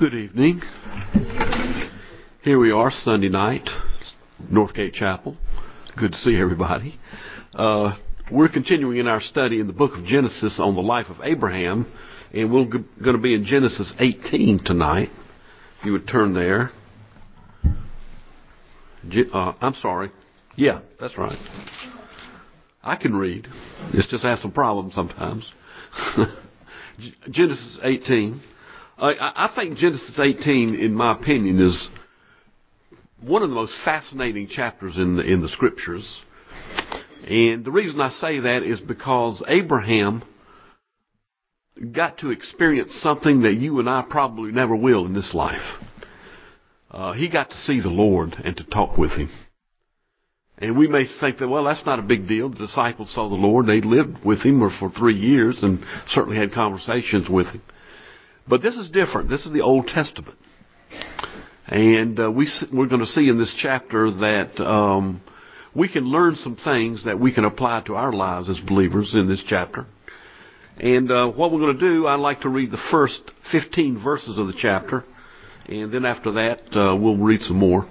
Good evening. Here we are, Sunday night, Northgate Chapel. Good to see everybody. We're continuing in our study in the book of Genesis on the life of Abraham, and we're going to be in Genesis 18 tonight. If you would turn there. I'm sorry. Yeah, that's right. I can read. It's just I have some problems sometimes. Genesis 18. I think Genesis 18, in my opinion, is one of the most fascinating chapters in the Scriptures. And the reason I say that is because Abraham got to experience something that you and I probably never will in this life. He got to see the Lord and to talk with Him. And we may think that, well, that's not a big deal. The disciples saw the Lord. They lived with Him for 3 years and certainly had conversations with Him. But this is different. This is the Old Testament. And we're going to see in this chapter that we can learn some things that we can apply to our lives as believers in this chapter. And what we're going to do, I'd like to read the first 15 verses of the chapter. And then after that, we'll read some more.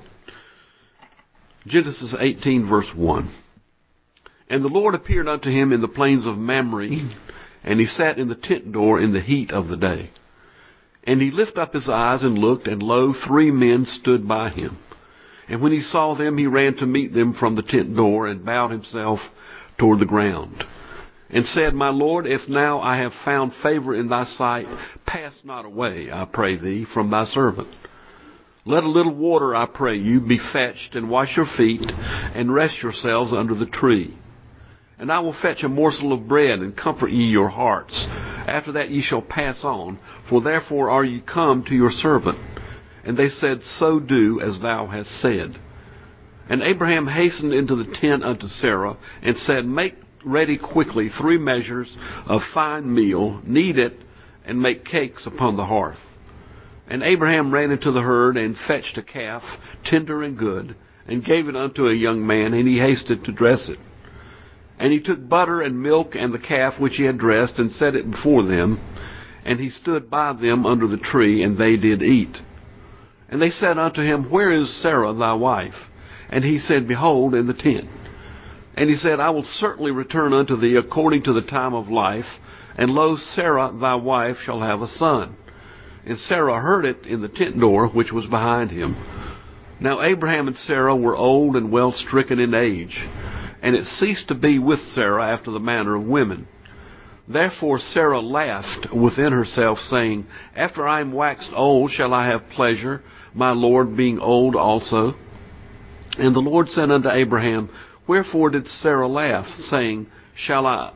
Genesis 18, verse 1. And the Lord appeared unto him in the plains of Mamre, and he sat in the tent door in the heat of the day. And he lifted up his eyes and looked, and lo, 3 men stood by him. And when he saw them, he ran to meet them from the tent door, and bowed himself toward the ground, and said, My Lord, if now I have found favor in thy sight, pass not away, I pray thee, from thy servant. Let a little water, I pray you, be fetched, and wash your feet, and rest yourselves under the tree. And I will fetch a morsel of bread, and comfort ye your hearts. After that ye shall pass on, for therefore are ye come to your servant. And they said, So do as thou hast said. And Abraham hastened into the tent unto Sarah, and said, Make ready quickly 3 measures of fine meal, knead it, and make cakes upon the hearth. And Abraham ran into the herd, and fetched a calf, tender and good, and gave it unto a young man, and he hasted to dress it. And he took butter and milk and the calf which he had dressed, and set it before them. And he stood by them under the tree, and they did eat. And they said unto him, Where is Sarah thy wife? And he said, Behold, in the tent. And he said, I will certainly return unto thee according to the time of life, and lo, Sarah thy wife shall have a son. And Sarah heard it in the tent door which was behind him. Now Abraham and Sarah were old and well stricken in age, and it ceased to be with Sarah after the manner of women. Therefore Sarah laughed within herself, saying, After I am waxed old, shall I have pleasure, my Lord being old also? And the Lord said unto Abraham, Wherefore did Sarah laugh, saying, Shall I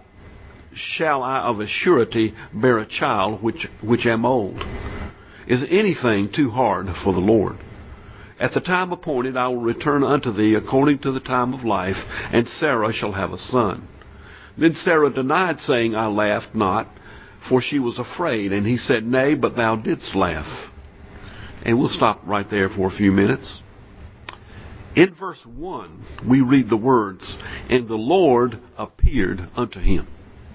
of a surety bear a child which am old? Is anything too hard for the Lord? At the time appointed I will return unto thee according to the time of life, and Sarah shall have a son. Then Sarah denied, saying, I laughed not, for she was afraid. And he said, Nay, but thou didst laugh. And we'll stop right there for a few minutes. In verse 1, we read the words, And the Lord appeared unto him.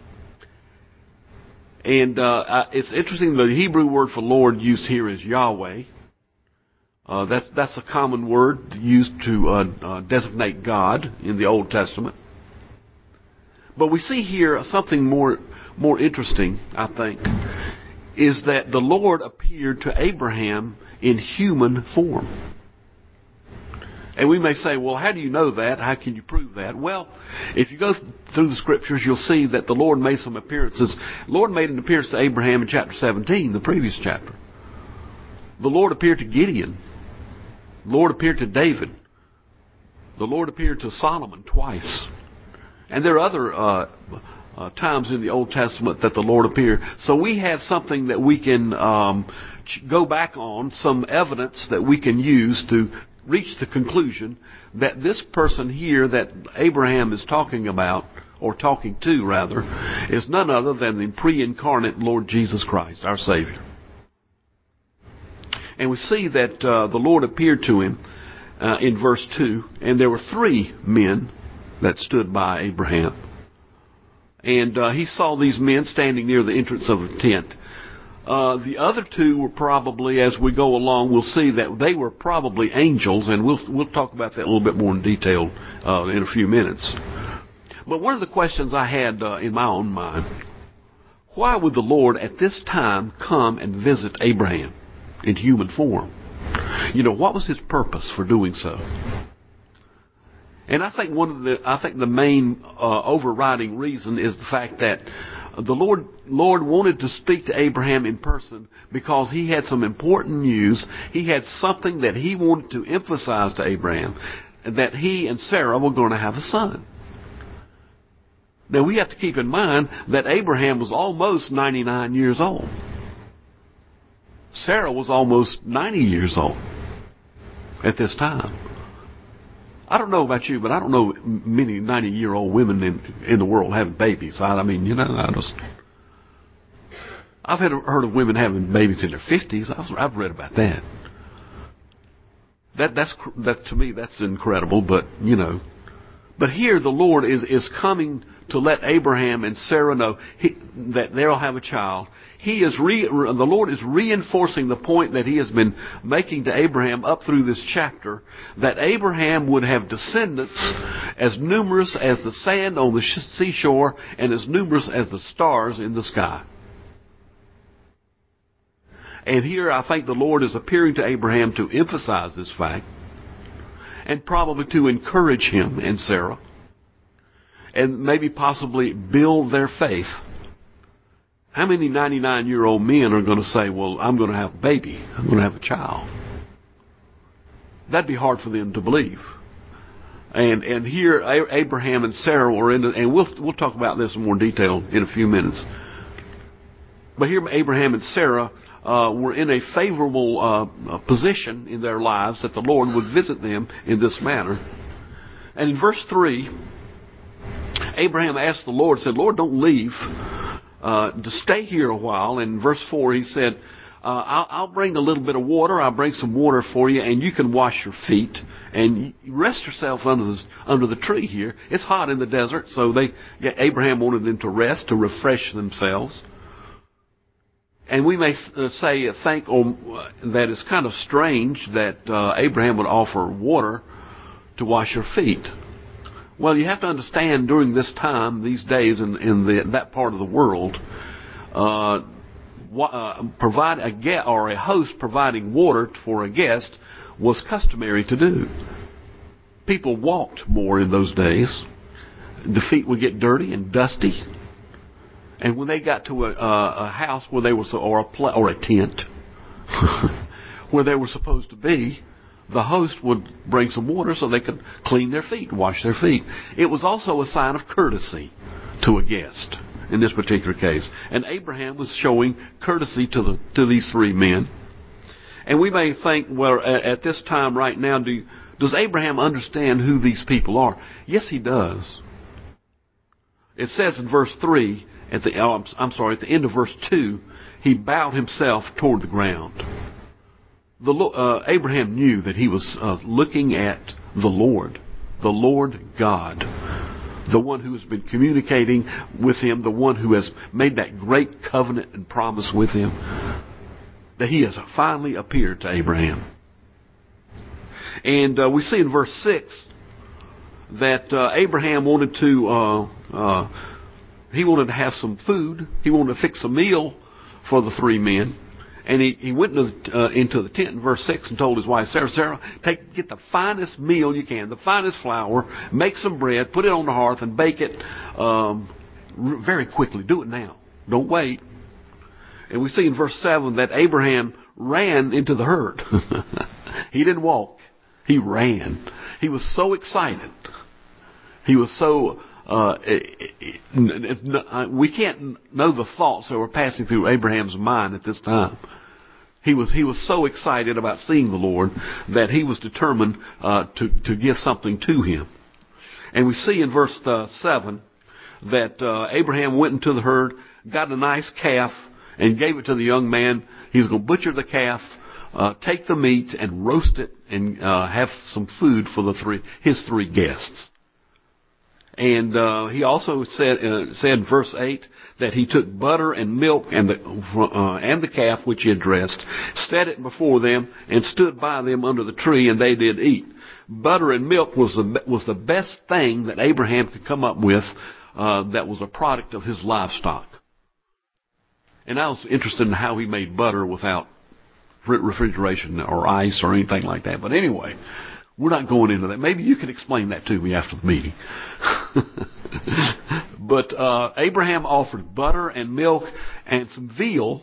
And it's interesting, the Hebrew word for Lord used here is Yahweh. That's a common word used to designate God in the Old Testament. But we see here something more interesting, I think, is that the Lord appeared to Abraham in human form. And we may say, well, how do you know that? How can you prove that? Well, if you go through the Scriptures, you'll see that the Lord made some appearances. The Lord made an appearance to Abraham in chapter 17, the previous chapter. The Lord appeared to Gideon. The Lord appeared to David. The Lord appeared to Solomon twice. And there are other times in the Old Testament that the Lord appeared. So we have something that we can go back on, some evidence that we can use to reach the conclusion that this person here that Abraham is talking about, or talking to rather, is none other than the pre-incarnate Lord Jesus Christ, our Savior. And we see that the Lord appeared to him in verse 2, and there were 3 men that stood by Abraham. And he saw these men standing near the entrance of the tent. The other two were probably, as we go along, we'll see that they were probably angels, and we'll talk about that a little bit more in detail in a few minutes. But one of the questions I had in my own mind, why would the Lord at this time come and visit Abraham in human form? What was his purpose for doing so? And I think the main overriding reason is the fact that the Lord wanted to speak to Abraham in person because he had some important news. He had something that he wanted to emphasize to Abraham, that he and Sarah were going to have a son. Now we have to keep in mind that Abraham was almost 99 years old. Sarah was almost 90 years old at this time. I don't know about you, but I don't know many 90-year-old women in the world having babies. I've heard of women having babies in their 50s. I've read about that. That to me, that's incredible. But here the Lord is coming to let Abraham and Sarah know that they'll have a child. The Lord is reinforcing the point that He has been making to Abraham up through this chapter, that Abraham would have descendants as numerous as the sand on the seashore and as numerous as the stars in the sky. And here I think the Lord is appearing to Abraham to emphasize this fact, and probably to encourage him and Sarah, and maybe possibly build their faith. How many 99-year-old men are going to say, well, I'm going to have a baby, I'm going to have a child? That'd be hard for them to believe. And here Abraham and Sarah were in, and we'll talk about this in more detail in a few minutes. But here Abraham and Sarah were in a favorable position in their lives that the Lord would visit them in this manner. And in verse 3, Abraham asked the Lord, said, Lord, don't leave. To stay here a while. And in verse 4 he said, I'll bring a little bit of water. I'll bring some water for you, and you can wash your feet and rest yourself under the tree here. It's hot in the desert, so Abraham wanted them to rest, to refresh themselves. And we may think that it's kind of strange that Abraham would offer water to wash your feet. Well, you have to understand, during this time, these days, in that part of the world, a host providing water for a guest was customary to do. People walked more in those days. The feet would get dirty and dusty, and when they got to a house where they were or a tent where they were supposed to be, the host would bring some water so they could clean their feet, wash their feet. It was also a sign of courtesy to a guest in this particular case. And Abraham was showing courtesy to these three men. And we may think, well, at this time right now, does Abraham understand who these people are? Yes, he does. It says in verse 3, at the end of verse 2, he bowed himself toward the ground. Abraham knew that he was looking at the Lord God, the one who has been communicating with him, the one who has made that great covenant and promise with him, that he has finally appeared to Abraham. And we see in verse 6 that Abraham wanted to have some food. He wanted to fix a meal for the three men. And he went into the tent in verse 6 and told his wife, Sarah, get the finest meal you can, the finest flour, make some bread, put it on the hearth, and bake it very quickly. Do it now. Don't wait. And we see in verse 7 that Abraham ran into the herd. He didn't walk. He ran. He was so excited. He was so... we can't know the thoughts that were passing through Abraham's mind at this time. He was so excited about seeing the Lord that he was determined to give something to him. And we see in verse 7 that Abraham went into the herd, got a nice calf, and gave it to the young man. He's going to butcher the calf, take the meat, and roast it, and have some food for his three guests. And he also said in verse 8 that he took butter and milk and the calf which he had dressed, set it before them, and stood by them under the tree, and they did eat. Butter and milk was the best thing that Abraham could come up with that was a product of his livestock. And I was interested in how he made butter without refrigeration or ice or anything like that. But anyway, we're not going into that. Maybe you can explain that to me after the meeting. But Abraham offered butter and milk and some veal,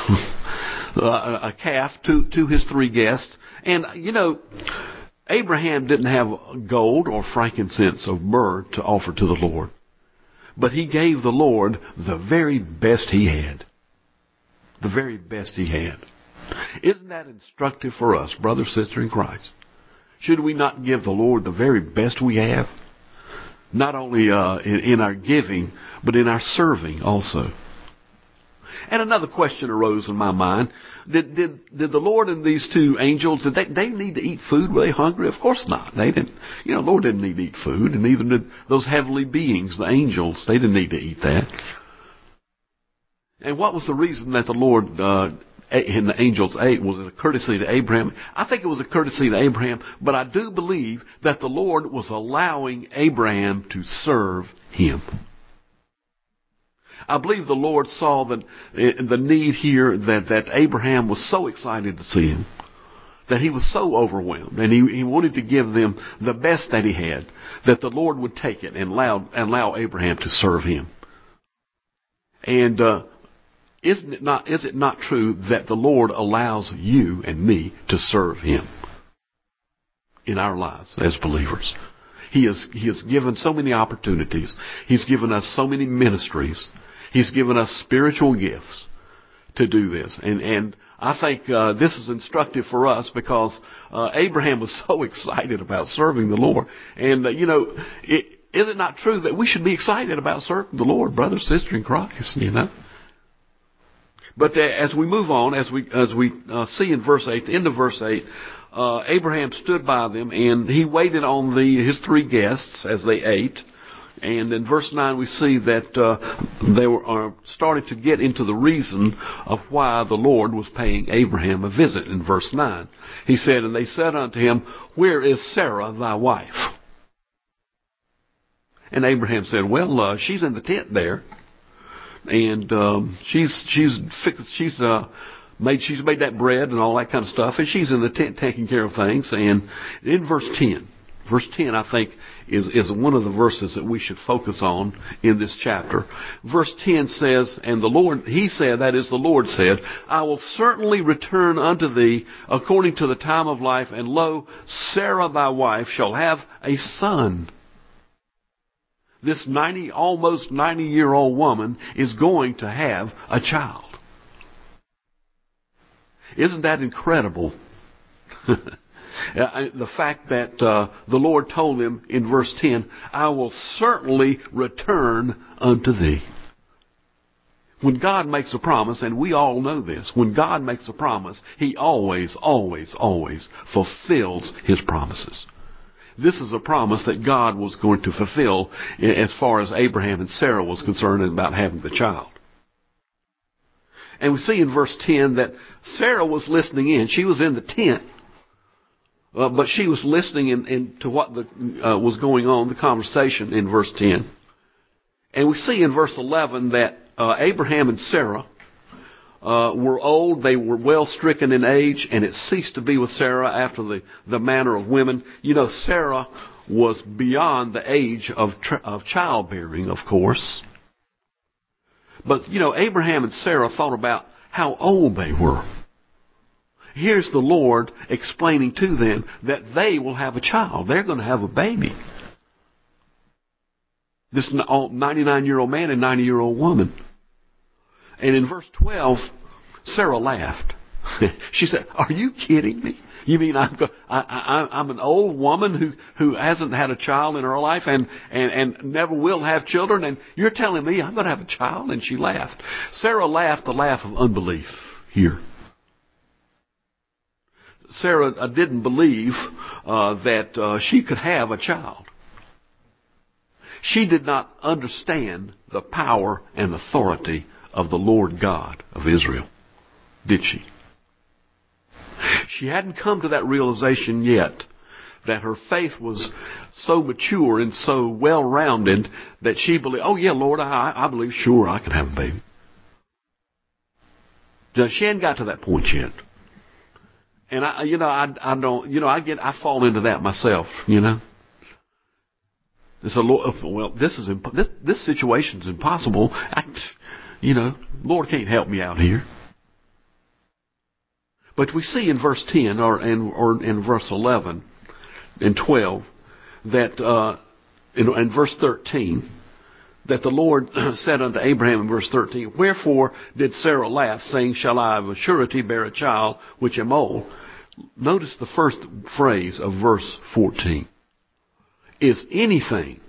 a calf, to his three guests. And, Abraham didn't have gold or frankincense or myrrh to offer to the Lord. But he gave the Lord the very best he had. The very best he had. Isn't that instructive for us, brother, sister in Christ? Should we not give the Lord the very best we have? Not only in our giving, but in our serving also. And another question arose in my mind. Did the Lord and these two angels, did they need to eat food? Were they hungry? Of course not. They didn't. The Lord didn't need to eat food, and neither did those heavenly beings, the angels. They didn't need to eat that. And what was the reason that the Lord and the angels ate? Was it a courtesy to Abraham? I think it was a courtesy to Abraham, but I do believe that the Lord was allowing Abraham to serve him. I believe the Lord saw the need here that Abraham was so excited to see him, that he was so overwhelmed, and he wanted to give them the best that he had, that the Lord would take it and allow Abraham to serve him. And is it not true that the Lord allows you and me to serve him in our lives as believers? He has given so many opportunities. He's given us so many ministries. He's given us spiritual gifts to do this. And I think this is instructive for us because Abraham was so excited about serving the Lord. And, is it not true that we should be excited about serving the Lord, brother, sister in Christ, But as we move on, as we see in verse 8, the end of verse 8, Abraham stood by them, and he waited on his three guests as they ate. And in verse 9 we see that they were starting to get into the reason of why the Lord was paying Abraham a visit. In verse 9, he said, "And they said unto him, Where is Sarah thy wife?" And Abraham said, "Well, she's in the tent there, and she's made that bread and all that kind of stuff, and she's in the tent taking care of things." And in verse 10, I think, is one of the verses that we should focus on in this chapter. Verse 10 says, "And the Lord," he said, that is, the Lord said, "I will certainly return unto thee according to the time of life, and lo, Sarah thy wife shall have a son." This almost 90-year-old woman is going to have a child. Isn't that incredible? The fact that the Lord told him in verse 10, "I will certainly return unto thee." When God makes a promise, and we all know this, when God makes a promise, He always, always, always fulfills His promises. This is a promise that God was going to fulfill as far as Abraham and Sarah was concerned about having the child. And we see in verse 10 that Sarah was listening in. She was in the tent. But she was listening in to what was going on, the conversation in verse 10. And we see in verse 11 that Abraham and Sarah were old. They were well stricken in age, and it ceased to be with Sarah after the manner of women. Sarah was beyond the age of childbearing, of course. But, Abraham and Sarah thought about how old they were. Here's the Lord explaining to them that they will have a child. They're going to have a baby. This 99-year-old man and 90-year-old woman. And in verse 12, Sarah laughed. She said, "Are you kidding me? You mean I'm an old woman who hasn't had a child in her life and never will have children, and you're telling me I'm going to have a child?" And she laughed. Sarah laughed the laugh of unbelief here. Sarah didn't believe that she could have a child. She did not understand the power and authority of the Lord God of Israel, did she? She hadn't come to that realization yet that her faith was so mature and so well-rounded that she believed, oh yeah, Lord, I believe, sure, I can have a baby. She hadn't got to that point yet. And I fall into that myself, It's this situation's impossible. Lord can't help me out here. But we see in verse 10 or in verse 11 and 12 that in verse 13 that the Lord said unto Abraham in verse 13, wherefore did Sarah laugh, saying, shall I of a surety bear a child which am old? Notice the first phrase of verse 14. Is anything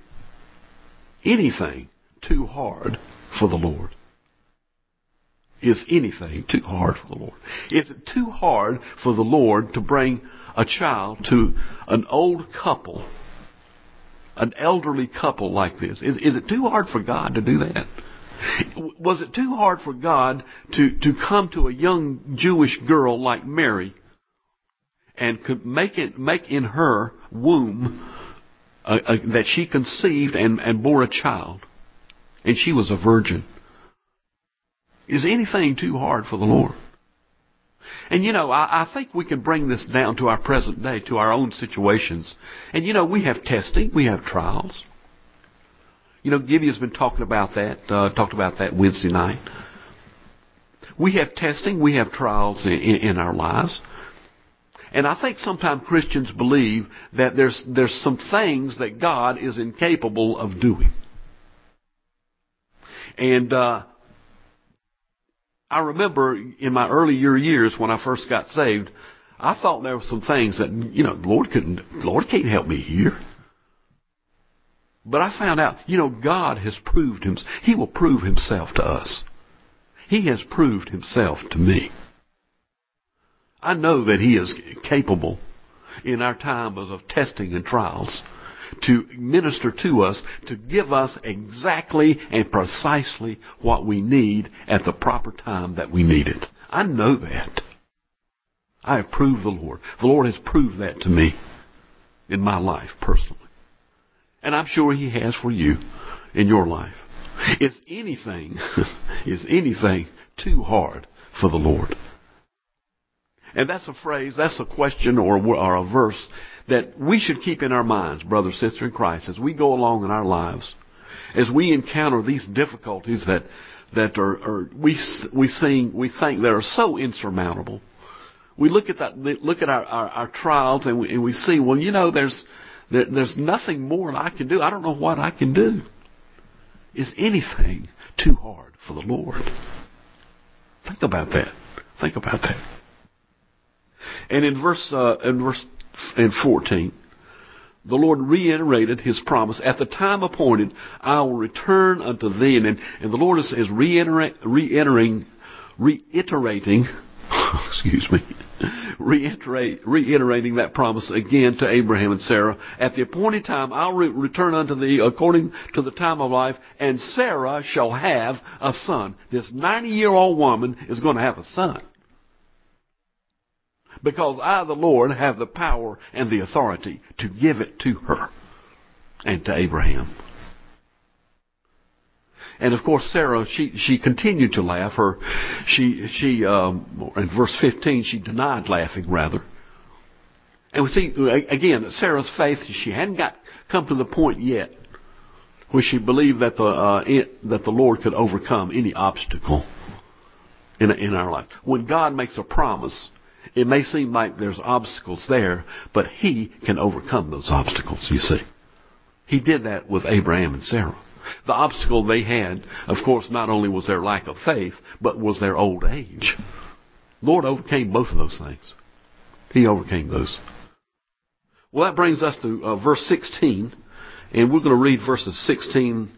too hard for the Lord? Is anything too hard for the Lord? Is it too hard for the Lord to bring a child to an old couple, an elderly couple like this? Is it too hard for God to do that? Was it too hard for God to come to a young Jewish girl like Mary and could make in her womb that she conceived and bore a child, and she was a virgin? Is anything too hard for the Lord? And I think we can bring this down to our present day, to our own situations. And we have testing, we have trials. Gideon's been talked about that Wednesday night. We have testing, we have trials in our lives. And I think sometimes Christians believe that there's some things that God is incapable of doing. And I remember in my earlier years when I first got saved, I thought there were some things that, the Lord can't help me here. But I found out, God has proved himself. He will prove himself to us. He has proved himself to me. I know that he is capable in our time of testing and trials to minister to us, to give us exactly and precisely what we need at the proper time that we need it. I know that. I have proved the Lord. The Lord has proved that to me in my life personally. And I'm sure he has for you in your life. Is anything too hard for the Lord? And that's a phrase, that's a question or a verse that we should keep in our minds, brother, sister in Christ, as we go along in our lives, as we encounter these difficulties that are we think that are so insurmountable. We look at our trials and we see, well, there's nothing more that I can do. I don't know what I can do. Is anything too hard for the Lord? Think about that. Think about that. And in verse 14, the Lord reiterated his promise. At the time appointed, I will return unto thee. And the Lord is reiterating that promise again to Abraham and Sarah. At the appointed time, I'll return unto thee according to the time of life, and Sarah shall have a son. This 90-year-old woman is going to have a son. Because I, the Lord, have the power and the authority to give it to her and to Abraham. And of course, Sarah, she continued to laugh. In verse 15, she denied laughing, rather. And we see, again, that Sarah's faith, she hadn't come to the point yet where she believed that the Lord could overcome any obstacle in our life. When God makes a promise, it may seem like there's obstacles there, but he can overcome those obstacles, you see. He did that with Abraham and Sarah. The obstacle they had, of course, not only was their lack of faith, but was their old age. Lord overcame both of those things. He overcame those. Well, that brings us to verse 16, and we're going to read verses 16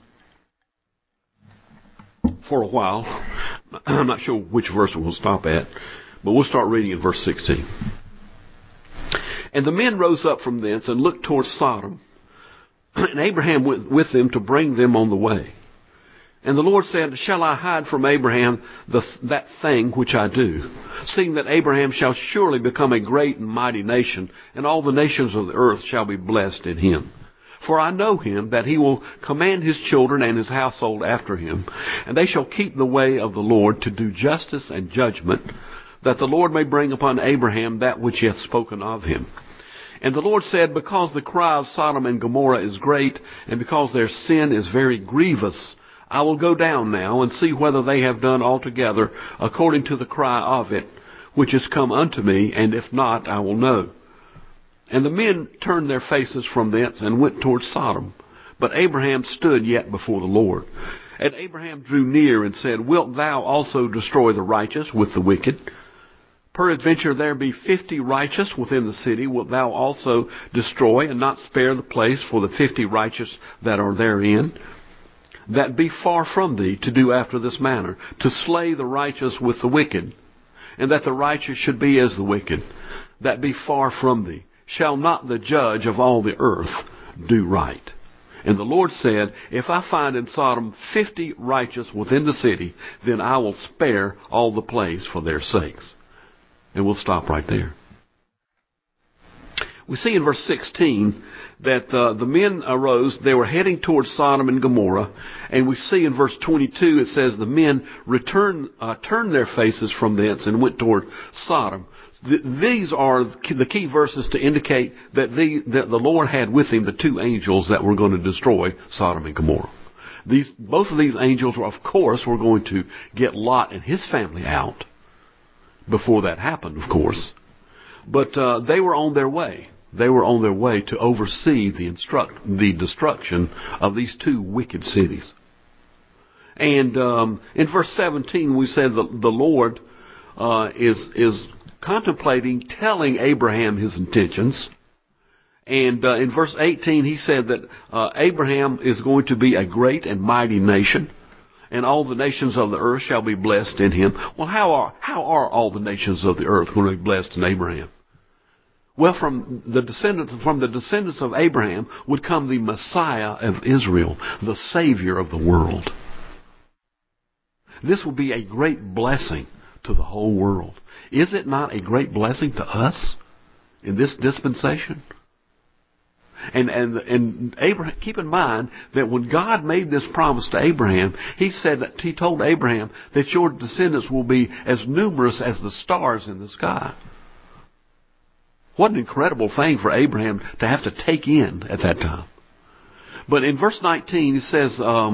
for a while. I'm not sure which verse we'll stop at, but we'll start reading in verse 16. And the men rose up from thence and looked toward Sodom. and Abraham went with them to bring them on the way. And the Lord said, shall I hide from Abraham that thing which I do, seeing that Abraham shall surely become a great and mighty nation, and all the nations of the earth shall be blessed in him? For I know him, that he will command his children and his household after him, and they shall keep the way of the Lord to do justice and judgment, that the Lord may bring upon Abraham that which he hath spoken of him. And the Lord said, because the cry of Sodom and Gomorrah is great, and because their sin is very grievous, I will go down now and see whether they have done altogether according to the cry of it, which is come unto me, and if not, I will know. And the men turned their faces from thence and went toward Sodom. But Abraham stood yet before the Lord. And Abraham drew near and said, wilt thou also destroy the righteous with the wicked? Peradventure there be 50 righteous within the city. Wilt thou also destroy and not spare the place for the 50 righteous that are therein? That be far from thee to do after this manner, to slay the righteous with the wicked, and that the righteous should be as the wicked. That be far from thee. Shall not the judge of all the earth do right? And the Lord said, if I find in Sodom 50 righteous within the city, then I will spare all the place for their sakes. And we'll stop right there. We see in verse 16 that the men arose. They were heading towards Sodom and Gomorrah. And we see in verse 22, it says the men turned their faces from thence and went toward Sodom. These are the key verses to indicate that the Lord had with him the two angels that were going to destroy Sodom and Gomorrah. Both of these angels, of course, were going to get Lot and his family out before that happened, of course. But they were on their way. They were on their way to oversee the destruction of these two wicked cities. And in verse 17, we said the Lord is contemplating telling Abraham his intentions. And in verse 18, he said that Abraham is going to be a great and mighty nation, and all the nations of the earth shall be blessed in him. Well, how are all the nations of the earth going to be blessed in Abraham? Well, from the descendants of Abraham would come the Messiah of Israel, the Savior of the world. This will be a great blessing to the whole world. Is it not a great blessing to us in this dispensation? And Abraham, keep in mind that when God made this promise to Abraham, He told Abraham that your descendants will be as numerous as the stars in the sky. What an incredible thing for Abraham to have to take in at that time. But in verse 19, it says,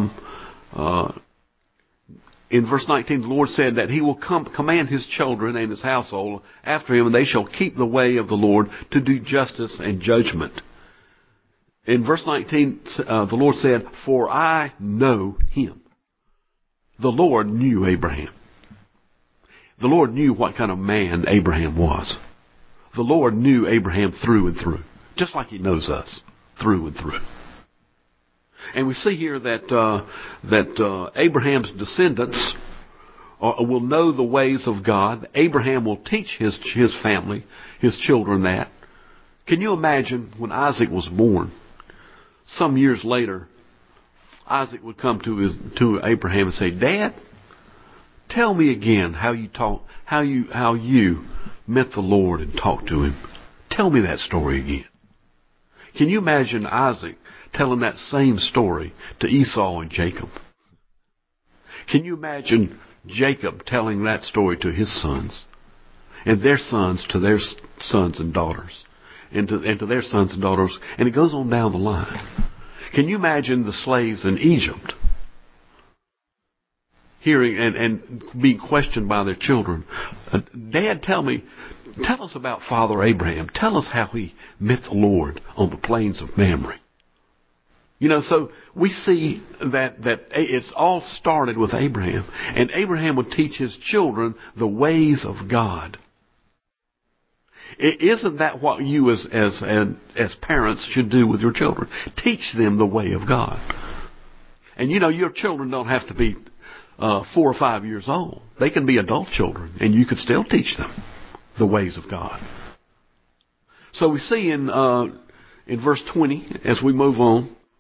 in verse 19, the Lord said that He will command His children and His household after Him, and they shall keep the way of the Lord to do justice and judgment. In verse 19, the Lord said, for I know Him. The Lord knew Abraham. The Lord knew what kind of man Abraham was. The Lord knew Abraham through and through, just like He knows us through and through. And we see here that Abraham's descendants will know the ways of God. Abraham will teach his family, his children that. Can you imagine when Isaac was born? Some years later, Isaac would come to Abraham and say, Dad, tell me again how you met the Lord and talked to Him. Tell me that story again. Can you imagine Isaac telling that same story to Esau and Jacob? Can you imagine Jacob telling that story to his sons, and their sons to their sons and daughters, and to their sons and daughters, and it goes on down the line. Can you imagine the slaves in Egypt hearing and being questioned by their children? Dad, tell us about Father Abraham. Tell us how he met the Lord on the plains of Mamre. You know, so we see that it's all started with Abraham. And Abraham would teach his children the ways of God. Isn't that what you as parents should do with your children? Teach them the way of God. And you know, your children don't have to be 4 or 5 years old. They can be adult children, and you could still teach them the ways of God. So we see in verse 20, as we move on,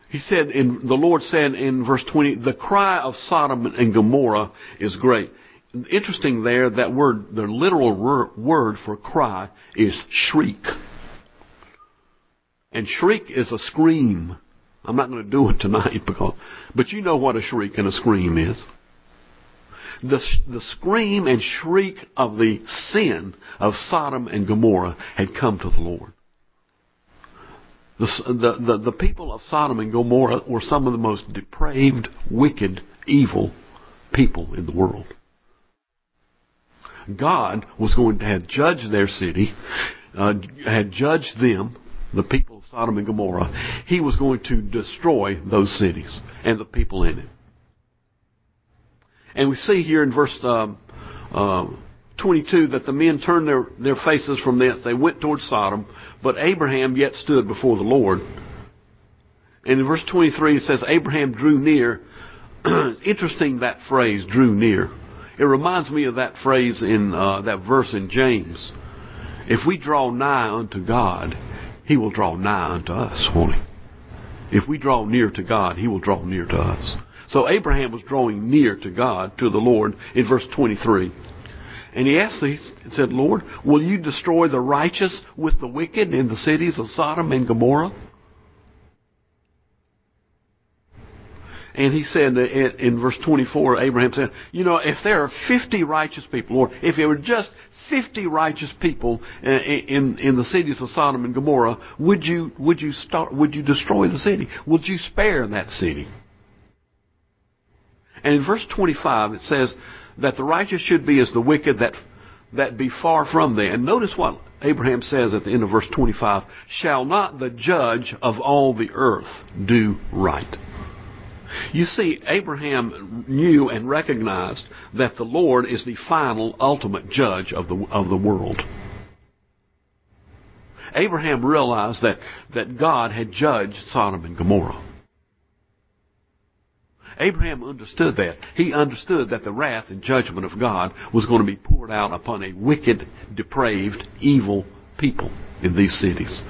He said, the Lord said in verse 20, the cry of Sodom and Gomorrah is great. Interesting there, that word, the literal word for cry is shriek. And shriek is a scream. I'm not going to do it tonight but you know what a shriek and a scream is. The scream and shriek of the sin of Sodom and Gomorrah had come to the Lord. The people of Sodom and Gomorrah were some of the most depraved, wicked, evil people in the world. God was going to have judged their city, had judged them, the people of Sodom and Gomorrah. He was going to destroy those cities and the people in it. And we see here in verse 22 that the men turned their faces from thence. They went toward Sodom, but Abraham yet stood before the Lord. And in verse 23 it says, Abraham drew near. It's interesting, that phrase, drew near. It reminds me of that phrase in that verse in James. If we draw nigh unto God, He will draw nigh unto us, won't He? If we draw near to God, He will draw near to us. So Abraham was drawing near to God, to the Lord, in verse 23. And he said, Lord, will you destroy the righteous with the wicked in the cities of Sodom and Gomorrah? And he said in verse 24, Abraham said, if there are 50 righteous people, Lord, if there were just 50 righteous people in the cities of Sodom and Gomorrah, would you destroy the city? Would you spare that city? And in verse 25 it says that the righteous should be as the wicked, that be far from thee. And notice what Abraham says at the end of verse 25. Shall not the judge of all the earth do right? You see, Abraham knew and recognized that the Lord is the final, ultimate judge of the world. Abraham realized that God had judged Sodom and Gomorrah. Abraham understood that. He understood that the wrath and judgment of God was going to be poured out upon a wicked, depraved, evil people in these cities.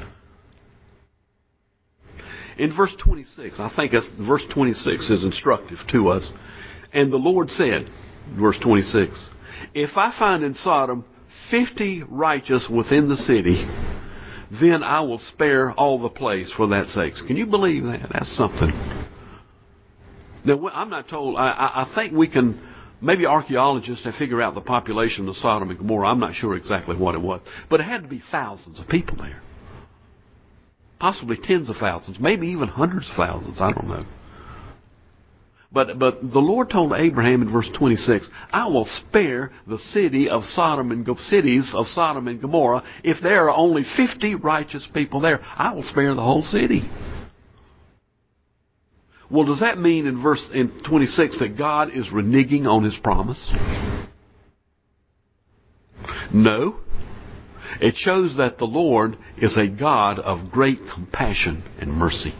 In verse 26, I think verse 26 is instructive to us. And the Lord said, verse 26, if I find in Sodom 50 righteous within the city, then I will spare all the place for that sake. Can you believe that? That's something. Now, I'm not told. I think we can, maybe archaeologists have figured out the population of Sodom and Gomorrah. I'm not sure exactly what it was. But it had to be thousands of people there. Possibly tens of thousands, maybe even hundreds of thousands. I don't know. But the Lord told Abraham in verse 26, I will spare the cities of Sodom and Gomorrah. If there are only 50 righteous people there, I will spare the whole city. Well, does that mean in 26 that God is reneging on His promise? No. It shows that the Lord is a God of great compassion and mercy.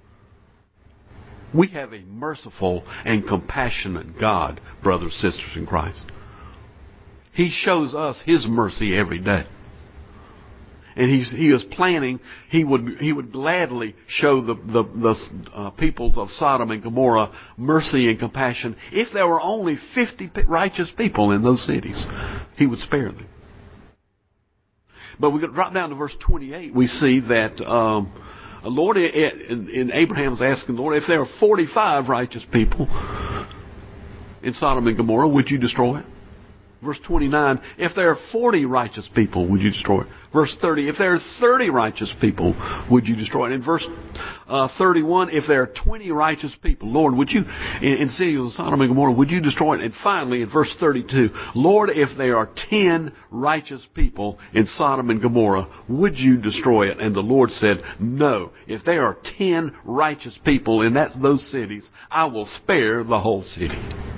We have a merciful and compassionate God, brothers and sisters in Christ. He shows us His mercy every day. And he is planning, he would gladly show the peoples of Sodom and Gomorrah mercy and compassion. If there were only 50 righteous people in those cities, He would spare them. But we could drop down to verse 28. We see that Lord, and Abraham's asking the Lord, if there are 45 righteous people in Sodom and Gomorrah, would you destroy it? Verse 29, if there are 40 righteous people, would you destroy it? Verse 30, if there are 30 righteous people, would you destroy it? In verse 31, if there are 20 righteous people, Lord, would you, in cities of Sodom and Gomorrah, would you destroy it? And finally, in verse 32, Lord, if there are 10 righteous people in Sodom and Gomorrah, would you destroy it? And the Lord said, no. If there are 10 righteous people in those cities, I will spare the whole city.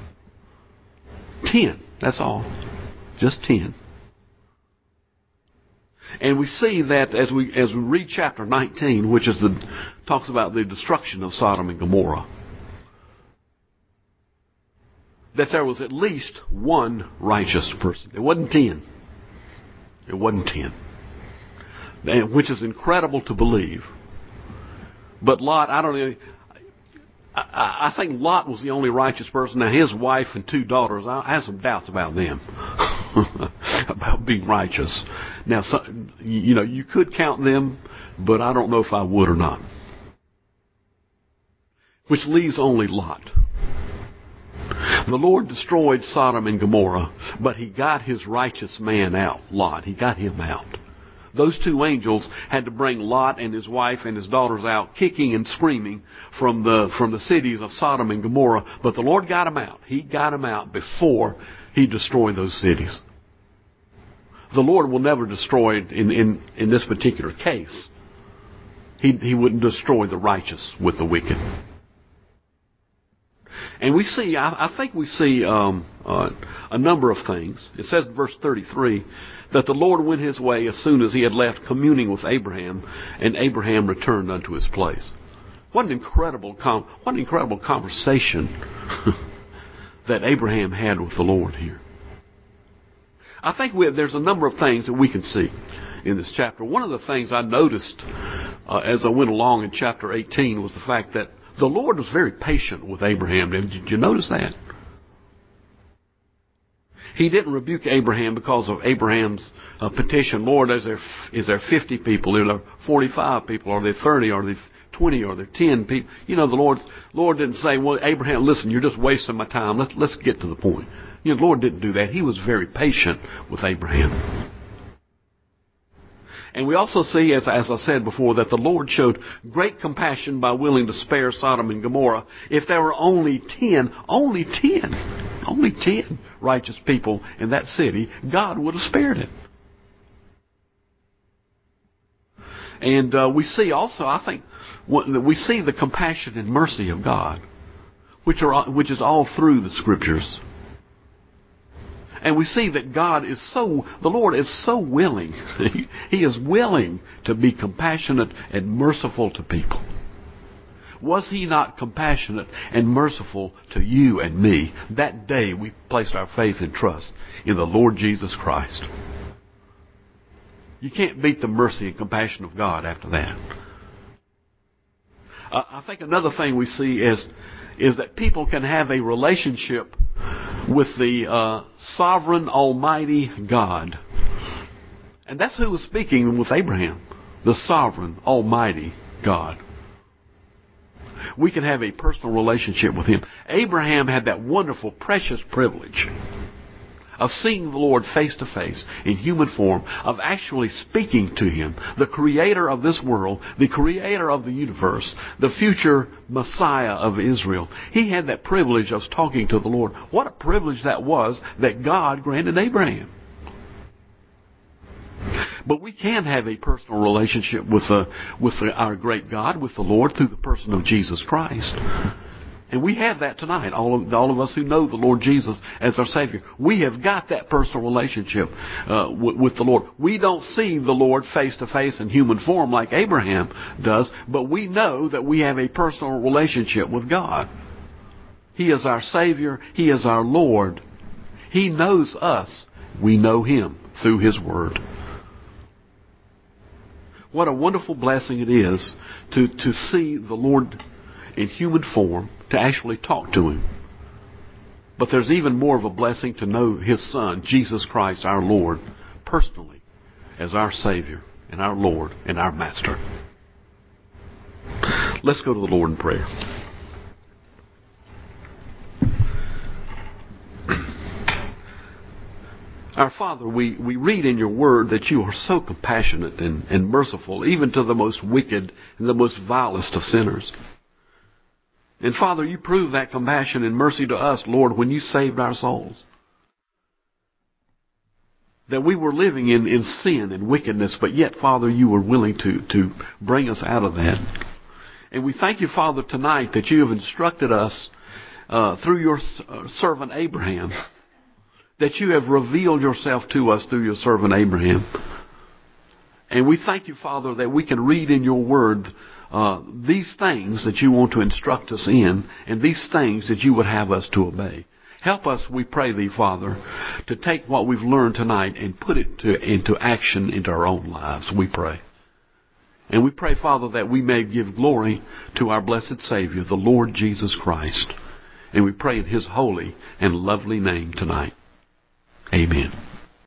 10. That's all. Just 10. And we see that as we read chapter 19, which talks about the destruction of Sodom and Gomorrah, that there was at least one righteous person. It wasn't 10. It wasn't 10. Which is incredible to believe. But Lot, I don't know, I think Lot was the only righteous person. Now, his wife and 2 daughters, I have some doubts about them, about being righteous. Now, you could count them, but I don't know if I would or not. Which leaves only Lot. The Lord destroyed Sodom and Gomorrah, but He got His righteous man out, Lot. He got him out. Those 2 angels had to bring Lot and his wife and his daughters out, kicking and screaming from the cities of Sodom and Gomorrah. But the Lord got them out. He got them out before He destroyed those cities. The Lord will never destroy it in this particular case. He wouldn't destroy the righteous with the wicked. And we see, I think we see a number of things. It says in verse 33 that the Lord went His way as soon as He had left communing with Abraham, and Abraham returned unto his place. What an incredible conversation that Abraham had with the Lord here. I think there's a number of things that we can see in this chapter. One of the things I noticed as I went along in chapter 18 was the fact that the Lord was very patient with Abraham. Did you notice that? He didn't rebuke Abraham because of Abraham's petition. Lord, is there 50 people? Are there 45 people? Are there 30? Are there 20? Are there 10 people? The Lord didn't say, well, Abraham, listen, you're just wasting my time. Let's get to the point. The Lord didn't do that. He was very patient with Abraham. And we also see, as I said before, that the Lord showed great compassion by willing to spare Sodom and Gomorrah. If there were only 10 righteous people in that city, God would have spared it. And we see also, I think, we see the compassion and mercy of God, which is all through the Scriptures. And we see that the Lord is so willing. He is willing to be compassionate and merciful to people. Was He not compassionate and merciful to you and me that day we placed our faith and trust in the Lord Jesus Christ? You can't beat the mercy and compassion of God after that. I think another thing we see is that people can have a relationship with the sovereign, almighty God. And that's who was speaking with Abraham, the sovereign, almighty God. We can have a personal relationship with Him. Abraham had that wonderful, precious privilege of seeing the Lord face to face in human form, of actually speaking to Him, the Creator of this world, the Creator of the universe, the future Messiah of Israel. He had that privilege of talking to the Lord. What a privilege that was that God granted Abraham. But we can have a personal relationship with our great God, with the Lord, through the person of Jesus Christ. And we have that tonight, all of us who know the Lord Jesus as our Savior. We have got that personal relationship with the Lord. We don't see the Lord face to face in human form like Abraham does, but we know that we have a personal relationship with God. He is our Savior. He is our Lord. He knows us. We know Him through His Word. What a wonderful blessing it is to see the Lord in human form, to actually talk to Him. But there's even more of a blessing to know His Son, Jesus Christ, our Lord, personally, as our Savior and our Lord and our Master. Let's go to the Lord in prayer. Our Father, we read in your word that you are so compassionate and merciful, even to the most wicked and the most vilest of sinners. And Father, you proved that compassion and mercy to us, Lord, when you saved our souls. That we were living in sin and wickedness, but yet, Father, you were willing to bring us out of that. And we thank you, Father, tonight that you have instructed us through your servant Abraham, that you have revealed yourself to us through your servant Abraham. And we thank you, Father, that we can read in your word these things that you want to instruct us in, and these things that you would have us to obey. Help us, we pray thee, Father, to take what we've learned tonight and put it into action into our own lives, we pray. And we pray, Father, that we may give glory to our blessed Savior, the Lord Jesus Christ. And we pray in His holy and lovely name tonight. Amen.